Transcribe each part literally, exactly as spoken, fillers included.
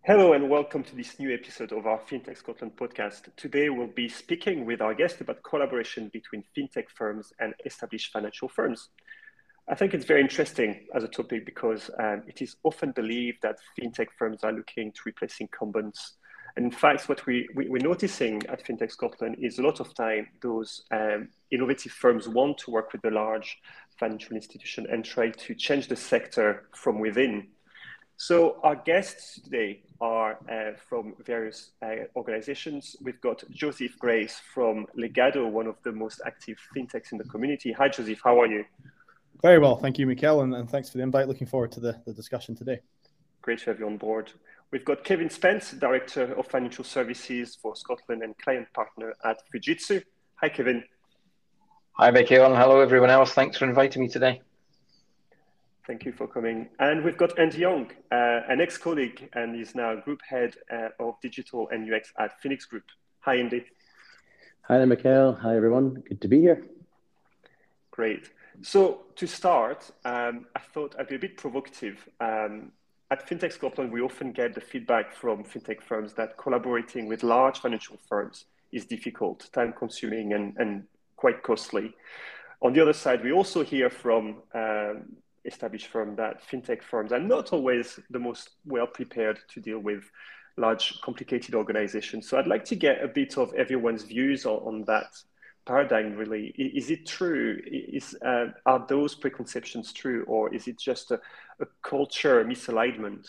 Hello and welcome to this new episode of our FinTech Scotland podcast. Today we'll be speaking with our guest about collaboration between fintech firms and established financial firms. I think it's very interesting as a topic because um, it is often believed that fintech firms are looking to replace incumbents. And in fact, what we, we, we're noticing at FinTech Scotland is a lot of time those um, innovative firms want to work with the large financial institution and try to change the sector from within. So our guests today are uh, from various uh, organizations. We've got Joseph Grace from Legado, one of the most active fintechs in the community. Hi, Joseph, how are you? Very well, thank you, Mikel, and, and thanks for the invite. Looking forward to the, the discussion today. Great to have you on board. We've got Kevin Spence, Director of Financial Services for Scotland and client partner at Fujitsu. Hi, Kevin. Hi, Mikel, and hello, everyone else. Thanks for inviting me today. Thank you for coming. And we've got Andy Young, uh, an ex-colleague, and is now Group Head uh, of Digital and U X at Phoenix Group. Hi, Andy. Hi there, Mikel. Hi, everyone. Good to be here. Great. So to start, um, I thought I'd be a bit provocative. Um, at FinTech Scotland, we often get the feedback from fintech firms that collaborating with large financial firms is difficult, time-consuming, and, and quite costly. On the other side, we also hear from um, established firm that fintech firms are not always the most well prepared to deal with large, complicated organizations. So I'd like to get a bit of everyone's views on, on that paradigm, really. Is it true? Is, uh, are those preconceptions true, or is it just a, a culture misalignment?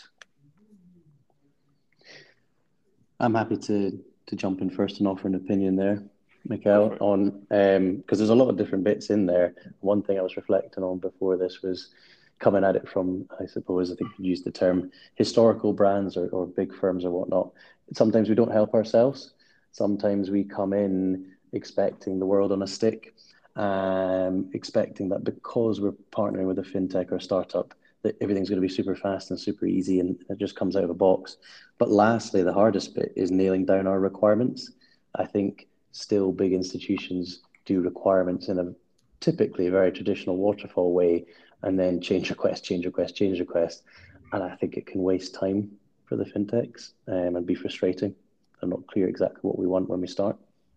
I'm happy to, to jump in first and offer an opinion there, Mikel, on um, because there's a lot of different bits in there. One thing I was reflecting on before this was coming at it from, I suppose, I think you used the term historical brands or, or big firms or whatnot. Sometimes we don't help ourselves. Sometimes we come in expecting the world on a stick, um, expecting that because we're partnering with a fintech or startup, that everything's going to be super fast and super easy and it just comes out of a box. But lastly, the hardest bit is nailing down our requirements. I think still big institutions do requirements in a typically a very traditional waterfall way, and then change request, change request, change request. And I think it can waste time for the fintechs um, and be frustrating. I'm not clear exactly what we want when we start.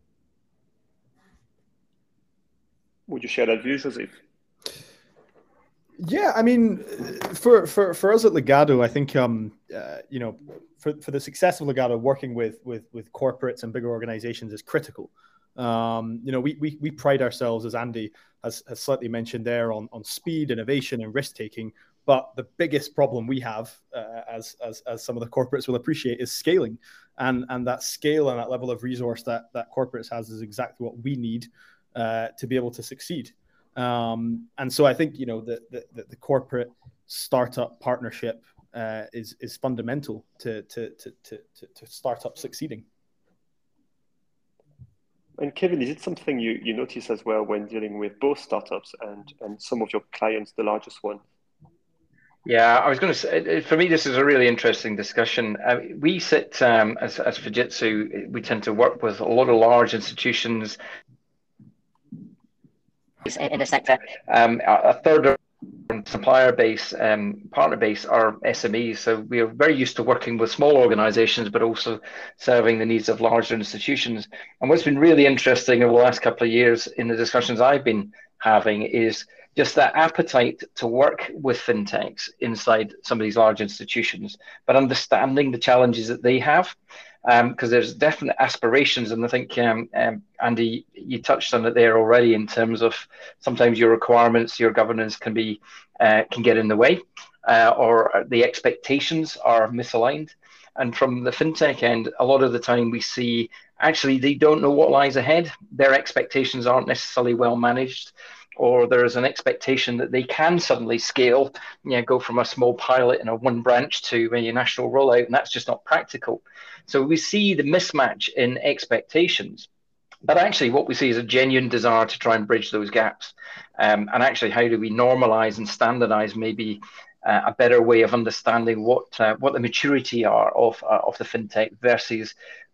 Would you share that view, Joseph? Yeah, I mean, for for, for us at Legado, I think um, uh, you know, for, for the success of Legado, working with with with corporates and bigger organizations is critical. Um, you know, we, we we pride ourselves, as Andy has, has slightly mentioned there, on on speed, innovation, and risk taking. But the biggest problem we have, uh, as as as some of the corporates will appreciate, is scaling, and and that scale and that level of resource that that corporates has is exactly what we need uh, to be able to succeed. Um, and so I think, you know, the the, the corporate startup partnership uh, is is fundamental to to to to to startup succeeding. And Kevin, is it something you, you notice as well when dealing with both startups and, and some of your clients, the largest one? Yeah, I was going to say, for me, this is a really interesting discussion. Uh, we sit um, as, as Fujitsu, we tend to work with a lot of large institutions in the sector. Um, a third of supplier base, um, partner base are S M Es. So we are very used to working with small organizations, but also serving the needs of larger institutions. And what's been really interesting over the last couple of years in the discussions I've been having is just that appetite to work with fintechs inside some of these large institutions, but understanding the challenges that they have. Because um, there's definite aspirations, and I think um, um, Andy, you touched on it there already in terms of sometimes your requirements, your governance can be uh, can get in the way, uh, or the expectations are misaligned. And from the fintech end, a lot of the time we see actually they don't know what lies ahead. Their expectations aren't necessarily well managed, or there's an expectation that they can suddenly scale, you know, go from a small pilot in a one branch to a national rollout, and that's just not practical. So we see the mismatch in expectations, but actually what we see is a genuine desire to try and bridge those gaps. Um, and actually, how do we normalize and standardize maybe uh, a better way of understanding what uh, what the maturity are of uh, of the fintech versus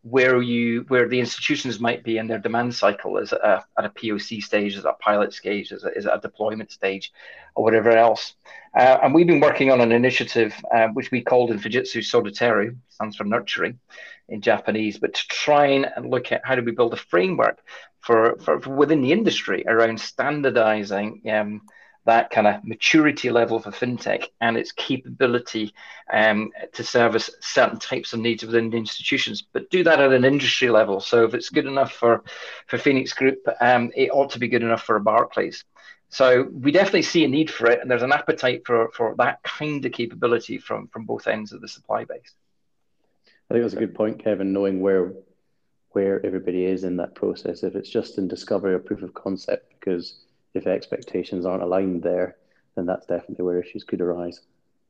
where you where the institutions might be in their demand cycle, is at a, at a P O C stage, is at a pilot stage, is, is at a deployment stage, or whatever else. Uh, and we've been working on an initiative uh, which we called in Fujitsu Sodoteru, stands for nurturing in Japanese, but to try and look at how do we build a framework for, for, for within the industry around standardizing um, that kind of maturity level for fintech and its capability um, to service certain types of needs within the institutions, but do that at an industry level. So if it's good enough for, for Phoenix Group, um, it ought to be good enough for a Barclays. So we definitely see a need for it, and there's an appetite for, for that kind of capability from, from both ends of the supply base. I think that's a good point, Kevin, knowing where where everybody is in that process. If it's just in discovery or proof of concept, because if expectations aren't aligned there, then that's definitely where issues could arise.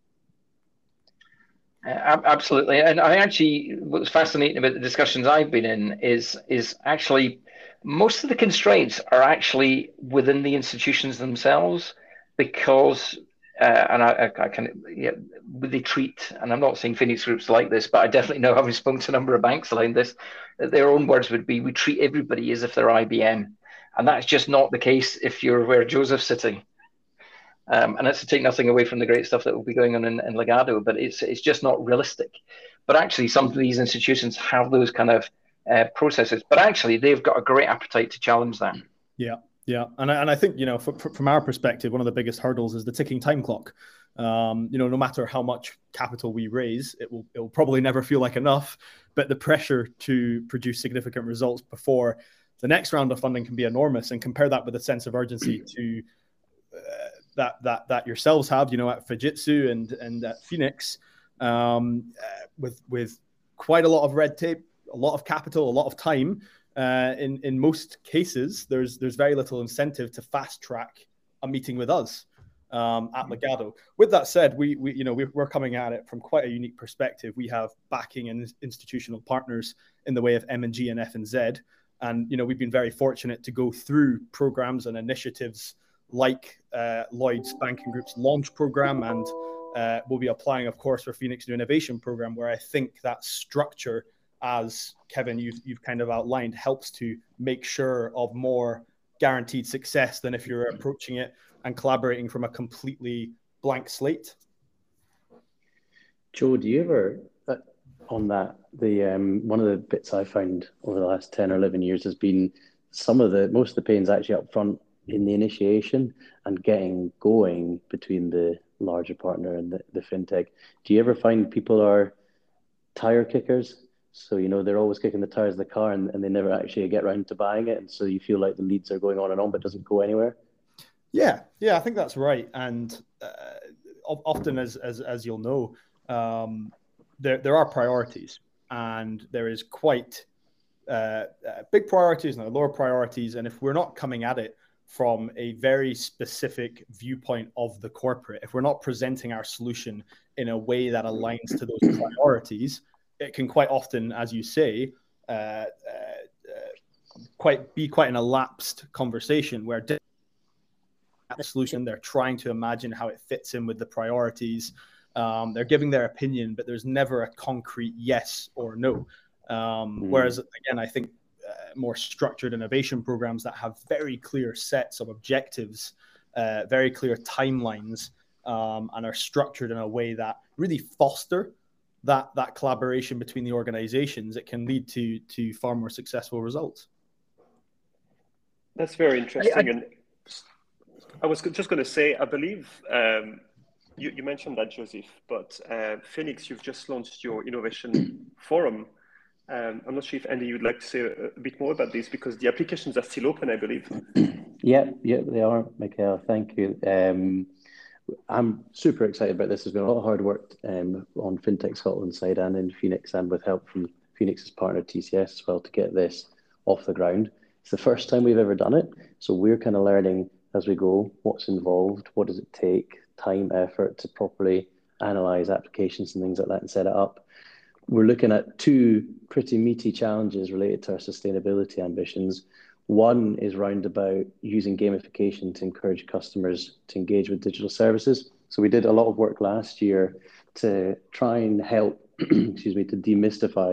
Uh, absolutely. And I actually, what's fascinating about the discussions I've been in is, is actually most of the constraints are actually within the institutions themselves, because, uh, and I, I can, yeah, they treat, and I'm not saying Phoenix Group's like this, but I definitely know, having spoken to a number of banks like this, that their own words would be, we treat everybody as if they're I B M. And that's just not the case if you're where Joseph's sitting. Um, and that's to take nothing away from the great stuff that will be going on in, in Legado, but it's it's just not realistic. But actually, some of these institutions have those kind of uh, processes, but actually they've got a great appetite to challenge that. Yeah, yeah. And I, and I think, you know, for, for, from our perspective, one of the biggest hurdles is the ticking time clock. Um, you know, no matter how much capital we raise, it will, it will probably never feel like enough, but the pressure to produce significant results before the next round of funding can be enormous. And compare that with a sense of urgency to uh, that that that yourselves have, you know, at Fujitsu and and at Phoenix, um, uh, with with quite a lot of red tape, a lot of capital, a lot of time. Uh, in in most cases, there's there's very little incentive to fast track a meeting with us um, at Legado. With that said, we we you know we're coming at it from quite a unique perspective. We have backing and institutional partners in the way of M and G and F and Z. And, you know, we've been very fortunate to go through programs and initiatives like uh, Lloyds Banking Group's launch program, and uh, we'll be applying, of course, for Phoenix New Innovation Program, where I think that structure, as Kevin, you've, you've kind of outlined, helps to make sure of more guaranteed success than if you're approaching it and collaborating from a completely blank slate. Joe, do you ever... Uh, on that, the um, one of the bits I found over the last ten or eleven years has been some of the, most of the pains actually up front in the initiation and getting going between the larger partner and the, the fintech. Do you ever find people are tire kickers? So, you know, they're always kicking the tires of the car and, and they never actually get around to buying it. And so you feel like the leads are going on and on, but doesn't go anywhere. Yeah, yeah, I think that's right. And uh, often, as, as, as you'll know, um, There, there are priorities, and there is quite uh, uh, big priorities and lower priorities. And if we're not coming at it from a very specific viewpoint of the corporate, if we're not presenting our solution in a way that aligns to those priorities, it can quite often, as you say, uh, uh, uh, quite be quite an elapsed conversation where the solution, they're trying to imagine how it fits in with the priorities. Um, they're giving their opinion, but there's never a concrete yes or no. Um, mm. Whereas, again, I think uh, more structured innovation programs that have very clear sets of objectives, uh, very clear timelines, um, and are structured in a way that really foster that that collaboration between the organizations, it can lead to to far more successful results. That's very interesting. I, I, and I was just going to say, I believe. Um, You, you mentioned that, Joseph, but uh, Phoenix, you've just launched your innovation forum. Um, I'm not sure if Andy, you'd like to say a, a bit more about this, because the applications are still open, I believe. Yeah, yeah, they are, Michael. Thank you. Um, I'm super excited about this. There's been a lot of hard work um, on FinTech Scotland side and in Phoenix, and with help from Phoenix's partner T C S as well, to get this off the ground. It's the first time we've ever done it, so we're kind of learning as we go what's involved, what does it take, time, effort to properly analyze applications and things like that and set it up. We're looking at two pretty meaty challenges related to our sustainability ambitions. One is round about using gamification to encourage customers to engage with digital services. So we did a lot of work last year to try and help, excuse me, to demystify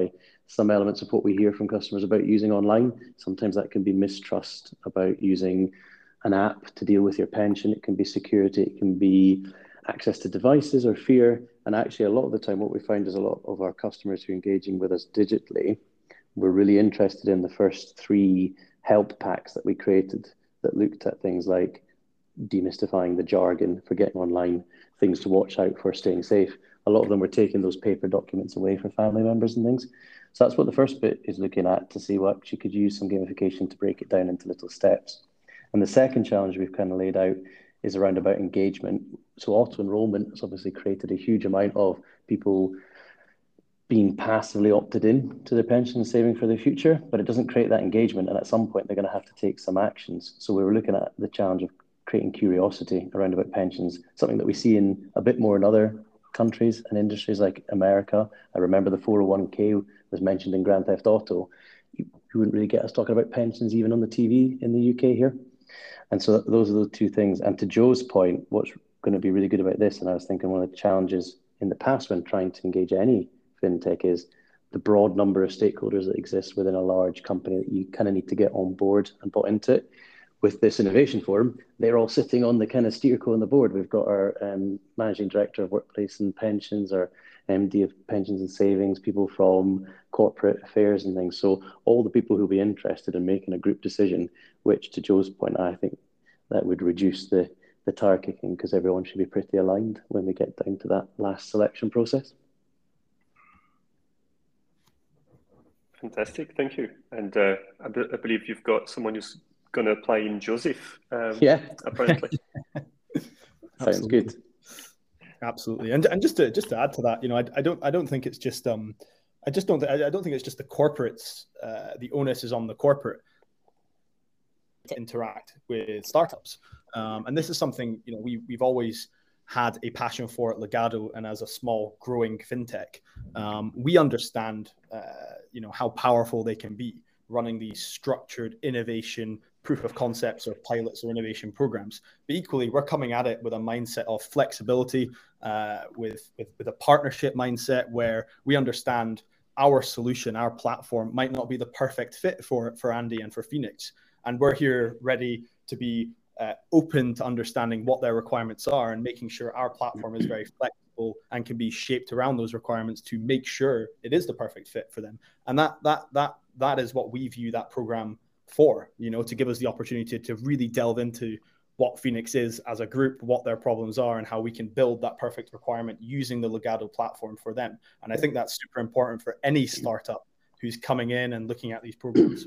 some elements of what we hear from customers about using online. Sometimes that can be mistrust about using an app to deal with your pension. It can be security, it can be access to devices or fear. And actually, a lot of the time, what we find is a lot of our customers who are engaging with us digitally were really interested in the first three help packs that we created that looked at things like demystifying the jargon for getting online, things to watch out for, staying safe. A lot of them were taking those paper documents away for family members and things. So that's what the first bit is looking at, to see what you could use some gamification to break it down into little steps. And the second challenge we've kind of laid out is around about engagement. So auto-enrollment has obviously created a huge amount of people being passively opted in to their pension and saving for their future, but it doesn't create that engagement. And at some point, they're going to have to take some actions. So we were looking at the challenge of creating curiosity around about pensions, something that we see in a bit more in other countries and industries like America. I remember the four oh one k was mentioned in Grand Theft Auto. You wouldn't really get us talking about pensions even on the T V in the U K here. And so those are the two things. And to Joe's point, what's going to be really good about this, and I was thinking one of the challenges in the past when trying to engage any fintech, is the broad number of stakeholders that exist within a large company that you kind of need to get on board and bought into it. With this innovation forum, they're all sitting on the kind of steerco on the board. We've got our um, managing director of workplace and pensions, our M D of pensions and savings, people from corporate affairs and things. So all the people who'll be interested in making a group decision, which to Joe's point, I think that would reduce the, the tire kicking, because everyone should be pretty aligned when we get down to that last selection process. Fantastic, thank you. And uh, I, b- I believe you've got someone who's going to apply in Joseph, um, yeah, apparently. Sounds good. Absolutely, and and just to just to add to that, you know, I, I don't I don't think it's just um, I just don't th- I don't think it's just the corporates. Uh, the onus is on the corporate to interact with startups, um, and this is something, you know, we we've always had a passion for at Legado, and as a small growing fintech, um, we understand uh, you know, how powerful they can be running these structured innovation proof of concepts or pilots or innovation programs. But equally, we're coming at it with a mindset of flexibility, uh, with, with, with a partnership mindset where we understand our solution, our platform might not be the perfect fit for, for Andy and for Phoenix. And we're here ready to be uh, open to understanding what their requirements are and making sure our platform is very flexible and can be shaped around those requirements to make sure it is the perfect fit for them. And that that that that is what we view that program for, you know, to give us the opportunity to, to really delve into what Phoenix is as a group, what their problems are, and how we can build that perfect requirement using the Legado platform for them. And I think that's super important for any startup who's coming in and looking at these programs.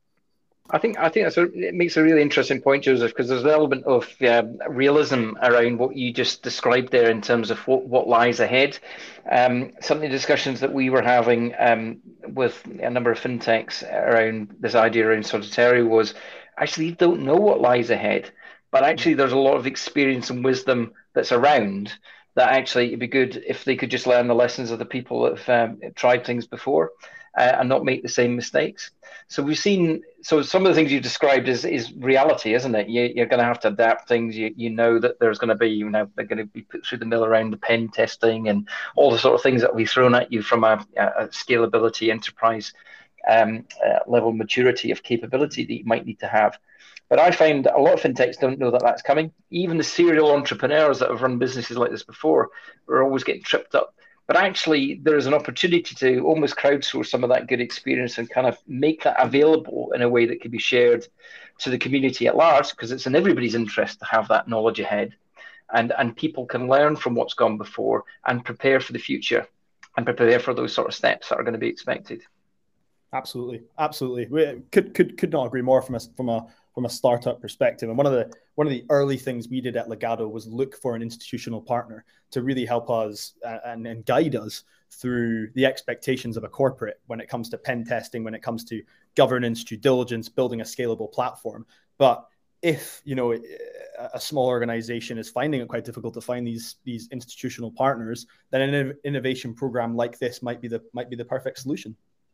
I think I think that's a, it makes a really interesting point, Joseph, because there's an element of uh, realism around what you just described there in terms of what, what lies ahead. Um, some of the discussions that we were having um, with a number of fintechs around this idea around Solitario was actually you don't know what lies ahead, but actually there's a lot of experience and wisdom that's around that actually it'd be good if they could just learn the lessons of the people that have um, tried things before. Uh, and not make the same mistakes. So we've seen, so some of the things you described is is reality, isn't it? You, you're going to have to adapt things. You you know that there's going to be, you know, they're going to be put through the mill around the pen testing and all the sort of things that will be thrown at you from a, a scalability, enterprise um, uh, level maturity of capability that you might need to have. But I find a lot of fintechs don't know that that's coming. Even the serial entrepreneurs that have run businesses like this before are always getting tripped up. But actually, there is an opportunity to almost crowdsource some of that good experience and kind of make that available in a way that can be shared to the community at large, because it's in everybody's interest to have that knowledge ahead. And, and people can learn from what's gone before and prepare for the future and prepare for those sort of steps that are going to be expected. Absolutely, absolutely. We could could could not agree more from a from a from a startup perspective. And one of the one of the early things we did at Legado was look for an institutional partner to really help us uh, and, and guide us through the expectations of a corporate when it comes to pen testing, when it comes to governance, due diligence, building a scalable platform. But if, you know, a small organization is finding it quite difficult to find these these institutional partners, then an innovation program like this might be the might be the perfect solution.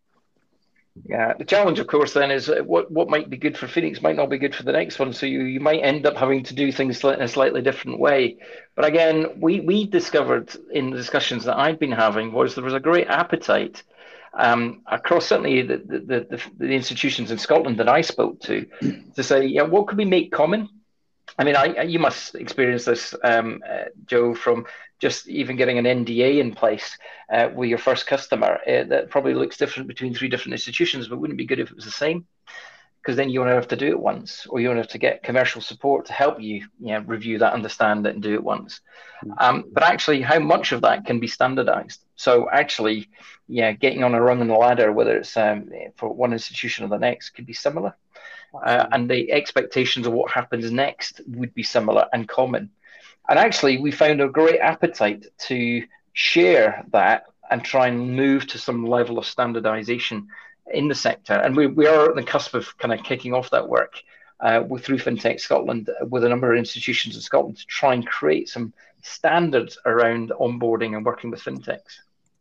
Yeah, the challenge, of course, then is what what might be good for Phoenix might not be good for the next one. So you, you might end up having to do things in a slightly different way. But again, we we discovered in the discussions that I've been having was there was a great appetite um, across certainly the, the, the, the institutions in Scotland that I spoke to, to say, yeah, what could we make common? I mean, I, you must experience this, um, uh, Joe, from just even getting an N D A in place uh, with your first customer. Uh, that probably looks different between three different institutions, but wouldn't it be good if it was the same? Because then you only have to do it once, or you only have to get commercial support to help you, you know, review that, understand it, and do it once. Um, but actually, how much of that can be standardized? So actually, yeah, getting on a rung in the ladder, whether it's um, for one institution or the next, could be similar. Uh, and the expectations of what happens next would be similar and common. And actually, we found a great appetite to share that and try and move to some level of standardization in the sector. And we, we are at the cusp of kind of kicking off that work uh, with, through FinTech Scotland with a number of institutions in Scotland to try and create some standards around onboarding and working with FinTechs.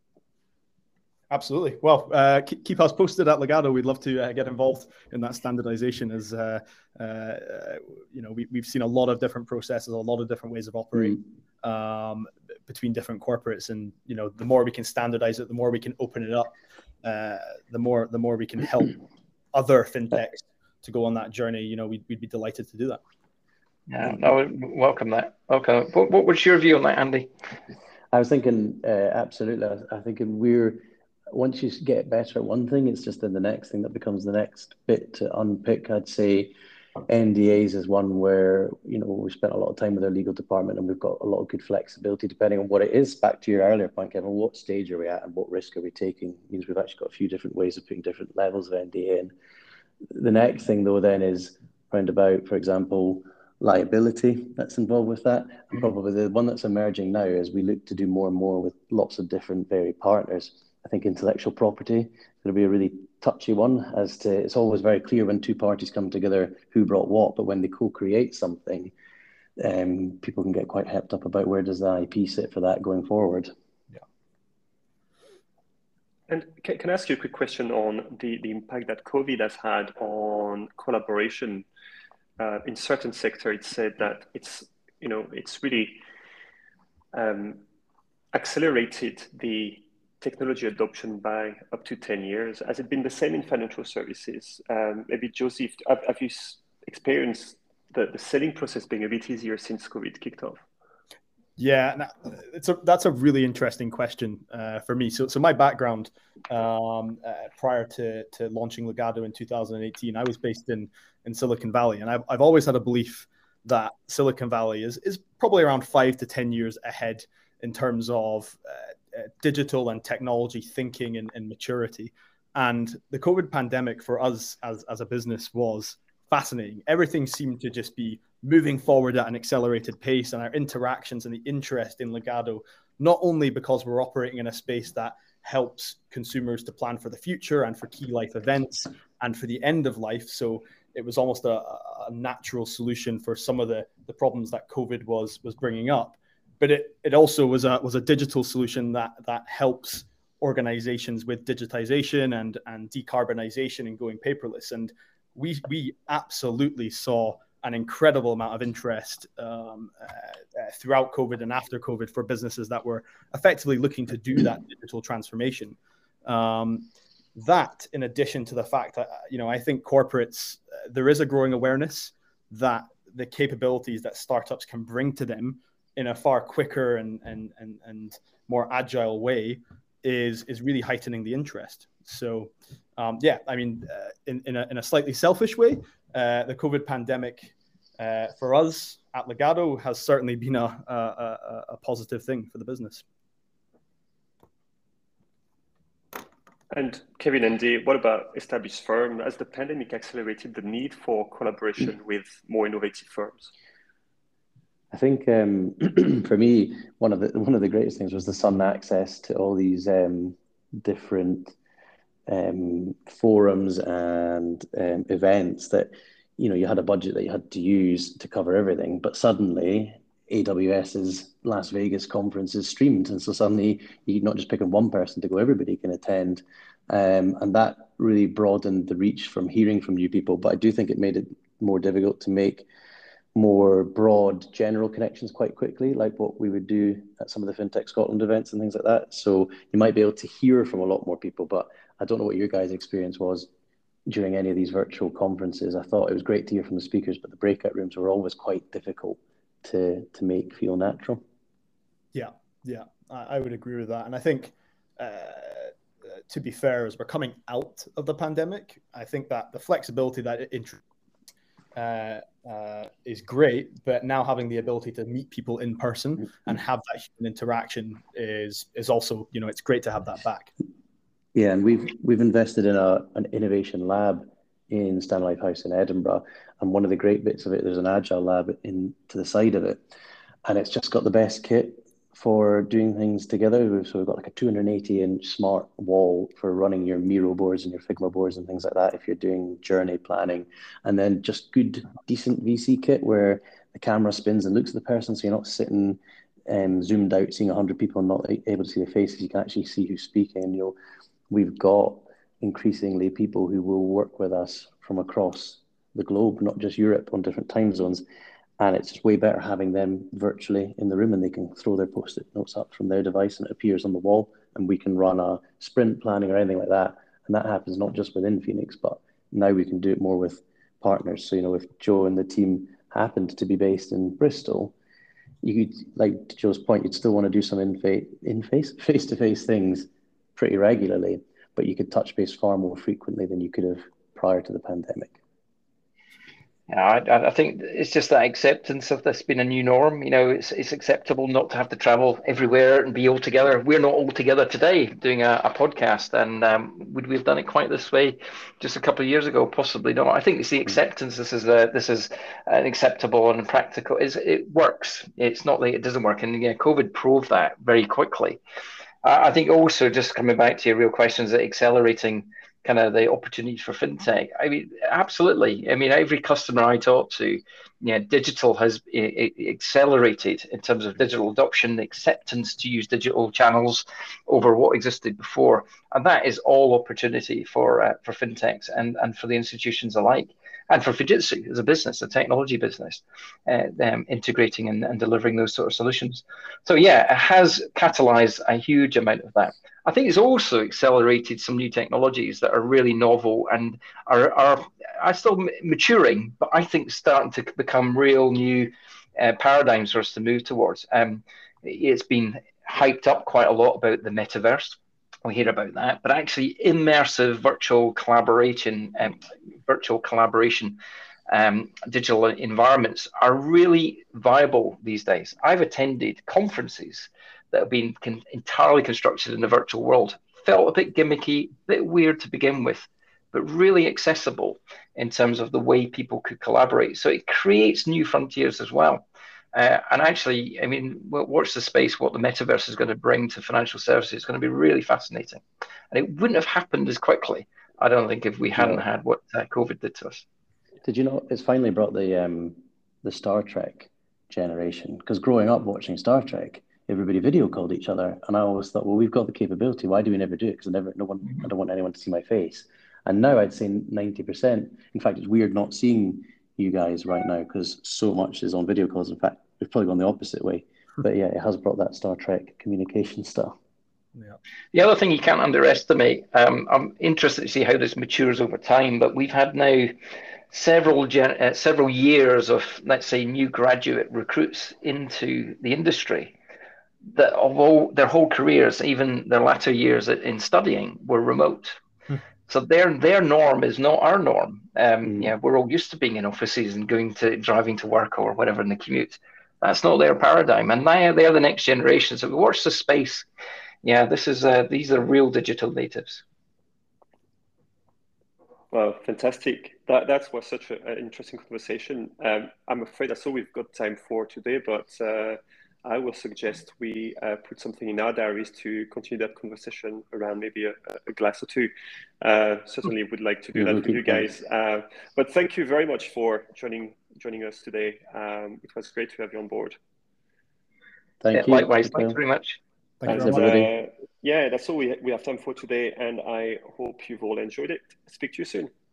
Absolutely. Well, uh, keep, keep us posted at Legado. We'd love to uh, get involved in that standardization. As uh, uh, you know, we, we've seen a lot of different processes, a lot of different ways of operating mm. um, between different corporates, and you know, the more we can standardize it, the more we can open it up, uh, the more the more we can help other fintechs to go on that journey. You know, we'd, we'd be delighted to do that. Yeah, no, welcome that. Okay, what, what was your view on that, Andy? I was thinking, uh, absolutely. I, I think we're. Once you get better at one thing, it's just in the next thing that becomes the next bit to unpick. I'd say N D As is one where, you know, we spent a lot of time with our legal department and we've got a lot of good flexibility depending on what it is. Back to your earlier point, Kevin, what stage are we at and what risk are we taking? It means we've actually got a few different ways of putting different levels of N D A in. The next thing, though, then is round about, for example, liability that's involved with that. And probably the one that's emerging now as we look to do more and more with lots of different varied partners. I think intellectual property is going to be a really touchy one, as to it's always very clear when two parties come together who brought what, but when they co-create something, um, people can get quite hepped up about where does the I P sit for that going forward. Yeah. And can, can I ask you a quick question on the, the impact that COVID has had on collaboration? Uh, in certain sector, it's said that it's, you know, it's really um, accelerated the technology adoption by up to ten years. Has it been the same in financial services? Um, maybe Joseph, have, have you experienced the, the selling process being a bit easier since COVID kicked off? Yeah, it's a, that's a really interesting question uh, for me. So, so my background um, uh, prior to, to launching Legado in two thousand eighteen, I was based in, in Silicon Valley. And I've, I've always had a belief that Silicon Valley is, is probably around five to ten years ahead in terms of uh, uh, digital and technology thinking and, and maturity. And the COVID pandemic for us as, as a business was fascinating. Everything seemed to just be moving forward at an accelerated pace, and our interactions and the interest in Legado, not only because we're operating in a space that helps consumers to plan for the future and for key life events and for the end of life. So it was almost a, a natural solution for some of the, the problems that COVID was, was bringing up. But it, it also was a, was a digital solution that, that helps organizations with digitization and, and decarbonization and going paperless. And we, we absolutely saw an incredible amount of interest um, uh, uh, throughout COVID and after COVID for businesses that were effectively looking to do that digital transformation. Um, that, in addition to the fact that, you know, I think corporates, uh, there is a growing awareness that the capabilities that startups can bring to them in a far quicker and, and, and, and more agile way is, is really heightening the interest. So, um, yeah, I mean, uh, in, in, a, in a slightly selfish way, uh, the COVID pandemic uh, for us at Legado has certainly been a, a, a positive thing for the business. And Kevin and Dee, what about established firms? Has the pandemic accelerated the need for collaboration with more innovative firms? I think um, for me, one of the one of the greatest things was the sudden access to all these um, different um, forums and um, events that, you know, you had a budget that you had to use to cover everything, but suddenly AWS's Las Vegas conference is streamed, and so suddenly you're not just picking one person to go; everybody can attend, um, and that really broadened the reach from hearing from new people. But I do think it made it more difficult to make more broad general connections quite quickly, like what we would do at some of the FinTech Scotland events and things like that. So you might be able to hear from a lot more people, but I don't know what your guys' experience was during any of these virtual conferences. I thought it was great to hear from the speakers, but the breakout rooms were always quite difficult to to make feel natural. Yeah, yeah, I, I would agree with that. And I think, uh, to be fair, as we're coming out of the pandemic, I think that the flexibility that it introduces uh, uh, is great, but now having the ability to meet people in person and have that human interaction is is also, you know, it's great to have that back. Yeah, and we've we've invested in a an innovation lab in Stanley House in Edinburgh, and one of the great bits of it, there's an agile lab in to the side of it, and it's just got the best kit for doing things together. So we've got like a two hundred eighty inch smart wall for running your Miro boards and your Figma boards and things like that if you're doing journey planning, and then just good, decent V C kit where the camera spins and looks at the person, so you're not sitting um, zoomed out, seeing one hundred people and not able to see their faces. You can actually see who's speaking, and you'll we've got increasingly people who will work with us from across the globe, not just Europe, on different time zones. And it's just way better having them virtually in the room, and they can throw their post-it notes up from their device and it appears on the wall, and we can run a sprint planning or anything like that. And that happens not just within Phoenix, but now we can do it more with partners. So, you know, if Joe and the team happened to be based in Bristol, you could, like to Joe's point, you'd still want to do some in-face, in-face, face-to-face things pretty regularly, but you could touch base far more frequently than you could have prior to the pandemic. Yeah, I, I think it's just that acceptance of this being a new norm. You know, it's it's acceptable not to have to travel everywhere and be all together. We're not all together today doing a, a podcast, and um, would we have done it quite this way just a couple of years ago? Possibly not. I think it's the acceptance. This is a, this is an acceptable and practical. Is it works? It's not that it doesn't work, and yeah, COVID proved that very quickly. I think also, just coming back to your real questions, that accelerating kind of the opportunities for fintech. I mean, absolutely. I mean, every customer I talk to, yeah, digital has accelerated in terms of digital adoption, acceptance to use digital channels over what existed before, and that is all opportunity for uh, for fintechs and and for the institutions alike. And for Fujitsu as a business, a technology business, uh, um, integrating and, and delivering those sort of solutions. So yeah, it has catalyzed a huge amount of that. I think it's also accelerated some new technologies that are really novel and are, are, are still maturing, but I think starting to become real new uh, paradigms for us to move towards. Um, it's been hyped up quite a lot about the metaverse. We hear about that, but actually immersive virtual collaboration, um, virtual collaboration, um, digital environments are really viable these days. I've attended conferences that have been con- entirely constructed in the virtual world. Felt a bit gimmicky, a bit weird to begin with, but really accessible in terms of the way people could collaborate. So it creates new frontiers as well. Uh, and actually, I mean, watch the space, what the metaverse is going to bring to financial services. It's going to be really fascinating. And it wouldn't have happened as quickly, I don't think, if we hadn't no. had what uh, COVID did to us. Did you know, it's finally brought the um, the Star Trek generation, because growing up watching Star Trek, everybody video called each other. And I always thought, well, we've got the capability. Why do we never do it? Because I never, no one, mm-hmm. I don't want anyone to see my face. And now I'd say ninety percent. In fact, it's weird not seeing you guys right now because so much is on video calls. In fact, we've probably gone the opposite way. But yeah, it has brought that Star Trek communication stuff. Yeah. The other thing you can't underestimate, um, I'm interested to see how this matures over time, but we've had now several gen- uh, several years of, let's say, new graduate recruits into the industry that of all their whole careers, even their latter years in studying, were remote. Hmm. So their their norm is not our norm. Um, mm. Yeah, we're all used to being in offices and going to driving to work or whatever in the commute. That's not their paradigm, and now they're the next generation. So we watch the space. Yeah, this is uh, these are real digital natives. Well, fantastic. That that was such a, an interesting conversation. Um, I'm afraid that's all we've got time for today, but uh, I will suggest we uh, put something in our diaries to continue that conversation around maybe a, a glass or two. Uh, certainly would like to do yeah, that with you guys. Uh, but thank you very much for joining joining us today. Um, it was great to have you on board. Thank yeah, you. Likewise. Thanks very much. Thank and, uh, yeah, that's all we, we have time for today, and I hope you've all enjoyed it. Speak to you soon.